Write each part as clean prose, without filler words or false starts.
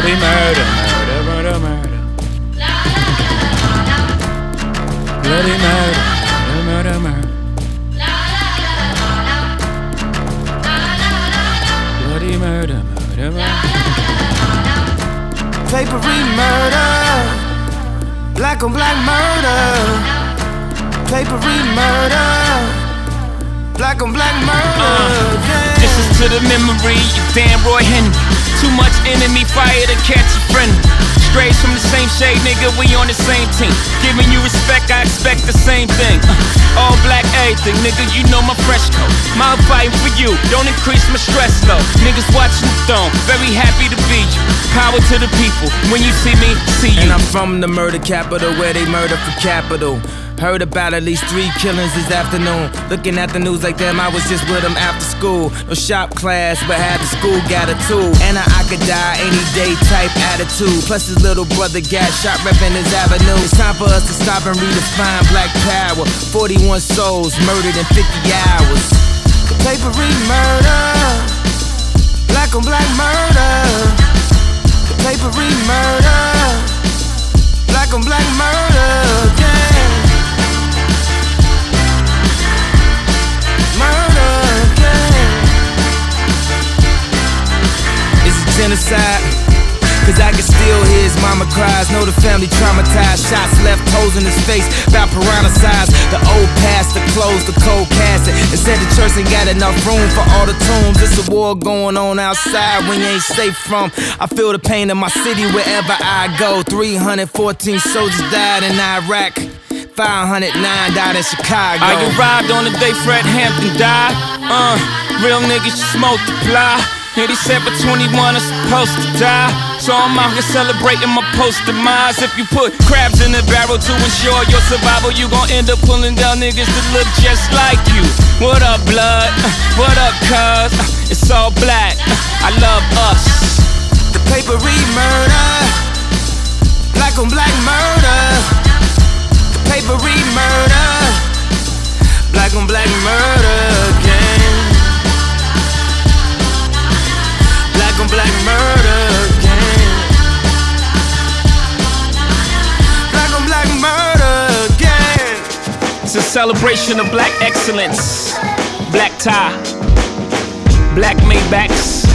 Bloody murder, murder, murder, murder. Bloody murder, murder, murder, murder. Bloody murder, murder, murder. Papery murder, black on black murder. Papery murder, black on black murder. This is to the memory of Dan Roy Henry. Too much enemy fire to catch a friend. Strays from the same shade, nigga, we on the same team. Giving you respect, I expect the same thing. All black everything, nigga, you know my fresh coat. My fighting for you, don't increase my stress though. Niggas watching the throne, very happy to be you. Power to the people, when you see me, see you. And I'm from the murder capital where they murder for capital. Heard about at least 3 killings this afternoon. Looking at the news like them, I was just with them after school. No shop class, but had the school got a tool. And I could die any day type attitude. Plus his little brother got shot repping his avenue. It's time for us to stop and redefine black power. 41 souls murdered in 50 hours. The papery murder, black on black murder. The papery murder, black on black murder. Yeah. Genocide, cause I can still hear his mama cries. Know the family traumatized, shots left holes in his face, about piranha size. The old pastor closed the cold casket and said the church ain't got enough room for all the tombs. It's a war going on outside when you ain't safe from. I feel the pain in my city wherever I go. 314 soldiers died in Iraq, 509 died in Chicago. I arrived on the day Fred Hampton died. Real niggas just multiply. Yeah, they said for 21 I'm supposed to die. So I'm out here celebrating my post-demise. If you put crabs in the barrel to ensure your survival, you gon' end up pulling down niggas that look just like you. What up, blood? What up, cuz? It's all black. I love us. The papery murder, black on black murder. The papery murder, black on black murder again. Black on black murder again. Black on black murder again. It's a celebration of black excellence. Black tie, black Maybachs.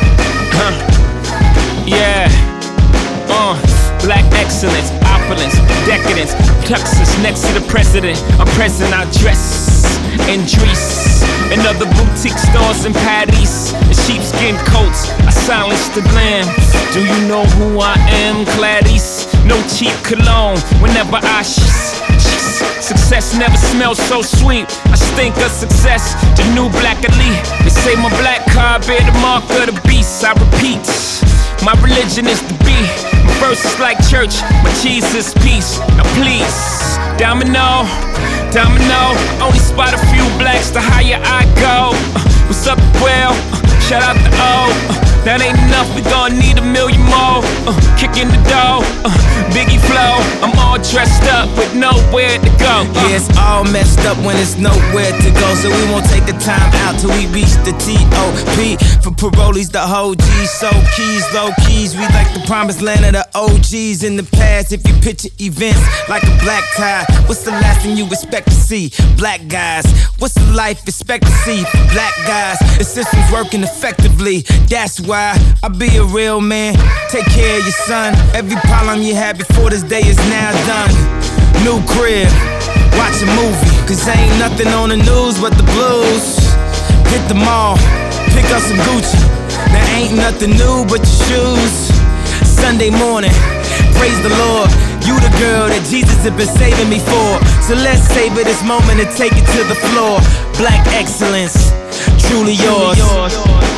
Yeah. Black excellence, opulence, decadence. Tuxes next to the president. I'm present, I dress in Dries and other boutique stores in Paris. And sheepskin coats, I silence the glam. Do you know who I am, Clarice? No cheap cologne whenever I success never smells so sweet. I stink of success, the new black elite. They say my black card bear the mark of the beast. I repeat, my religion is the beat. My verse is like church, my cheese is peace. Now please, domino, domino. Only spot a few blacks, the higher I go. What's up, well? Shout out to O. That ain't enough, we gon' need 1 million more. Kicking the door, Biggie flow. I'm all dressed up with nowhere to go. Yeah, it's all messed up when it's nowhere to go. So we won't take the time out till we reach the T.O.P. For parolees, the whole G. So keys, low keys. We like the promised land of the OGs in the past. If you picture events like a black tie, what's the last thing you expect to see? Black guys. What's the life expectancy for black guys? The system's working effectively. That's why I be a real man. Take care of your son. Every problem you had before this day is now done. New crib, watch a movie, cause ain't nothing on the news but the blues. Hit the mall, pick up some Gucci. There ain't nothing new but your shoes. Sunday morning, praise the Lord. You the girl that Jesus had been saving me for. So let's savor this moment and take it to the floor. Black excellence, truly yours.